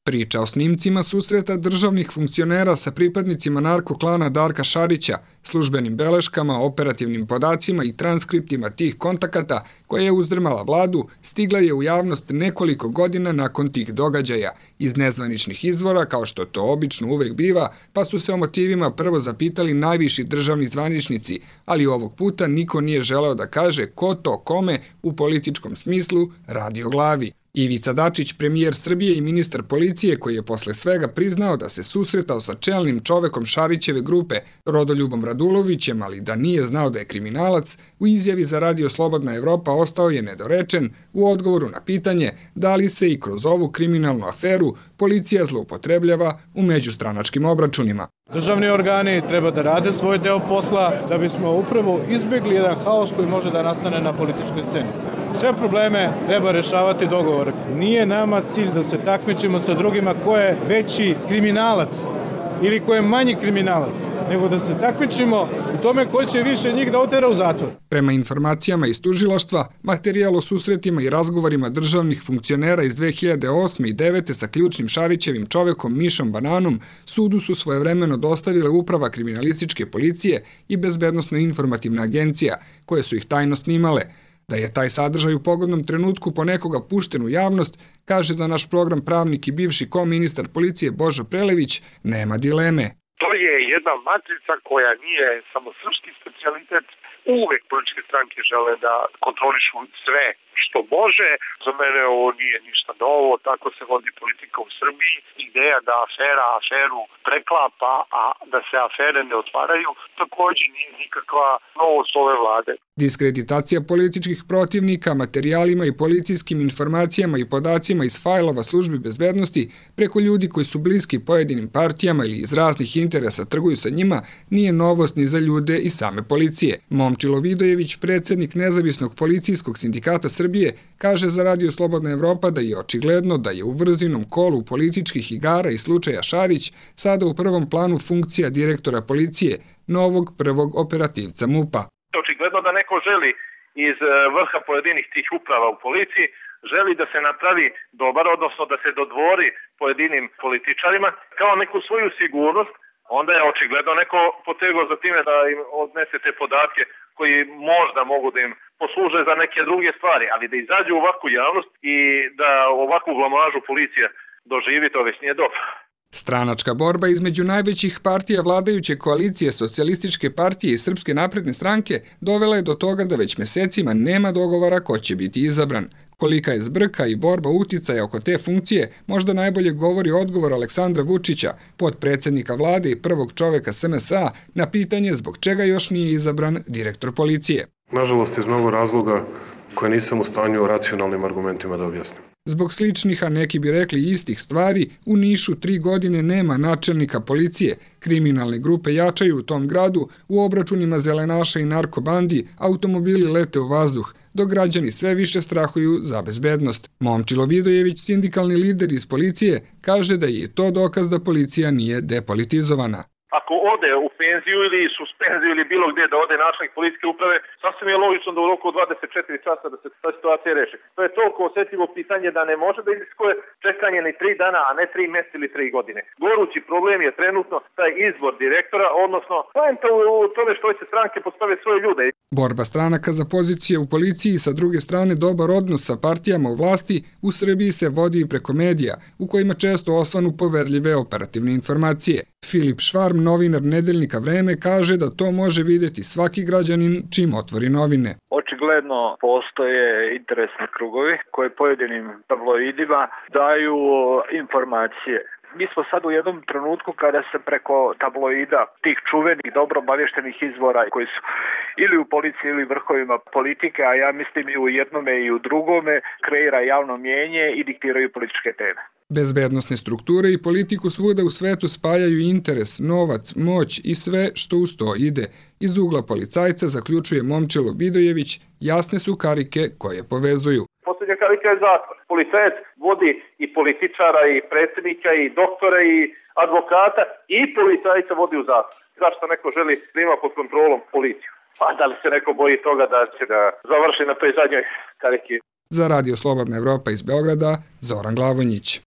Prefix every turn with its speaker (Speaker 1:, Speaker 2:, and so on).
Speaker 1: Priča o snimcima susreta državnih funkcionera sa pripadnicima narkoklana Darka Šarića, službenim beleškama, operativnim podacima i transkriptima tih kontakata koja je uzdrmala vladu, stigla je u javnost nekoliko godina nakon tih događaja, iz nezvaničnih izvora, kao što to obično uvek biva, pa su se o motivima prvo zapitali najviši državni zvaničnici, ali ovog puta niko nije želeo da kaže ko to kome u političkom smislu radi o glavi. Ivica Dačić, premijer Srbije i ministar policije, koji je posle svega priznao da se susretao sa čelnim čovekom Šarićeve grupe, Rodoljubom Radulovićem, ali da nije znao da je kriminalac, u izjavi za Radio Slobodna Evropa ostao je nedorečen u odgovoru na pitanje da li se i kroz ovu kriminalnu aferu policija zloupotrebljava u međustranačkim obračunima.
Speaker 2: Državni organi treba da rade svoj deo posla da bismo upravo izbjegli jedan haos koji može da nastane na političkoj sceni. Sve probleme treba rešavati dogovor. Nije nama cilj da se takmičimo sa drugima ko je veći kriminalac ili ko je manji kriminalac, nego da se takmičimo u tome ko će više njih da otera u zatvor.
Speaker 1: Prema informacijama iz tužilaštva, materijal o susretima i razgovorima državnih funkcionera iz 2008. i 2009. sa ključnim Šarićevim čovekom Mišom Bananom sudu su svojevremeno dostavile Uprava kriminalističke policije i Bezbednosno-informativna agencija, koje su ih tajno snimale. Da je taj sadržaj u pogodnom trenutku po nekoga pušten u javnost, kaže za naš program pravnik i bivši koministar policije Božo Prelević, nema dileme.
Speaker 3: To je jedna matrica koja nije samo srpski specijalitet. Uvek političke stranke žele da kontrolišu sve što može. Za mene ovo nije ništa novo, tako se vodi politika u Srbiji. Ideja da afera aferu preklapa, a da se afere ne otvaraju, također nije nikakva novost ove vlade.
Speaker 1: Diskreditacija političkih protivnika materijalima i policijskim informacijama i podacima iz fajlova službi bezbednosti preko ljudi koji su bliski pojedinim partijama ili iz raznih interesa trguju sa njima nije novost ni za ljude i same policije. Momčilo Vidojević, predsjednik Nezavisnog policijskog sindikata Srbije, kaže za Radio Slobodna Evropa da je očigledno da je u vrzinom kolu političkih igara i slučaja Šarić sada u prvom planu funkcija direktora policije, novog prvog operativca MUP-a.
Speaker 3: Očigledno da neko želi iz vrha pojedinih tih uprava u policiji, želi da se napravi dobar, odnosno da se dodvori pojedinim političarima kao neku svoju sigurnost, onda je očigledno neko potegao za time da im odnese te podatke koji možda mogu da im posluže za neke druge stvari, ali da izađu u ovakvu javnost i da ovakvu blamažu policija doživi, to već nije dobro.
Speaker 1: Stranačka borba između najvećih partija vladajuće koalicije Socijalističke partije i Srpske napredne stranke dovela je do toga da već mesecima nema dogovora ko će biti izabran. Kolika je zbrka i borba uticaja oko te funkcije možda najbolje govori odgovor Aleksandra Vučića, potpredsjednika vlade i prvog čoveka SNS-a, na pitanje zbog čega još nije izabran direktor policije.
Speaker 4: Nažalost, iz mnogo razloga koje nisam u stanju racionalnim argumentima da objasnim.
Speaker 1: Zbog sličnih, a neki bi rekli istih stvari, u Nišu 3 godine nema načelnika policije. Kriminalne grupe jačaju u tom gradu, u obračunima zelenaša i narkobandi automobili lete u vazduh, dok građani sve više strahuju za bezbednost. Momčilo Vidojević, sindikalni lider iz policije, kaže da je to dokaz da policija nije depolitizovana.
Speaker 3: Ako ode u penziju ili suspenziju ili bilo gdje da ode načelnik policijske uprave, sasvim je logično da u roku od 24 časa da se ta situacija reši. To je toliko osjetljivo pitanje da ne može da iziskuje čekanje ni 3 dana, a ne 3 mjeseca ili 3 godine. Gorući problem je trenutno taj izbor direktora, odnosno poenta u tome što će stranke postave svoje ljude.
Speaker 1: Borba stranaka za pozicije u policiji i sa druge strane dobar odnos sa partijama u vlasti u Srbiji se vodi i preko medija, u kojima često osvanu poverljive operativne informacije. Filip Švarm, novinar nedeljnika Vreme, kaže da to može vidjeti svaki građanin čim otvori novine.
Speaker 5: Očigledno postoje interesni krugovi koji pojedinim tabloidima daju informacije. Mi smo sad u jednom trenutku kada se preko tabloida, tih čuvenih, dobro obavještenih izvora koji su ili u policiji ili vrhovima politike, a ja mislim i u jednome i u drugome, kreira javno mnijenje i diktiraju političke teme.
Speaker 1: Bezbednosne strukture i politiku svuda u svetu spajaju interes, novac, moć i sve što uz to ide. Iz ugla policajca, zaključuje Momčilo Vidojević, jasne su karike koje povezuju.
Speaker 3: Posljednja karika je zatvor. Policajac vodi i političara, i predsjednika, i doktora, i advokata, i policajca vodi u zatvor. Zašto neko želi da ima pod kontrolom policiju? Pa da li se neko boji toga da će da završi na toj zadnjoj kariki?
Speaker 1: Za Radio Slobodna Evropa iz Beograda, Zoran Glavonjić.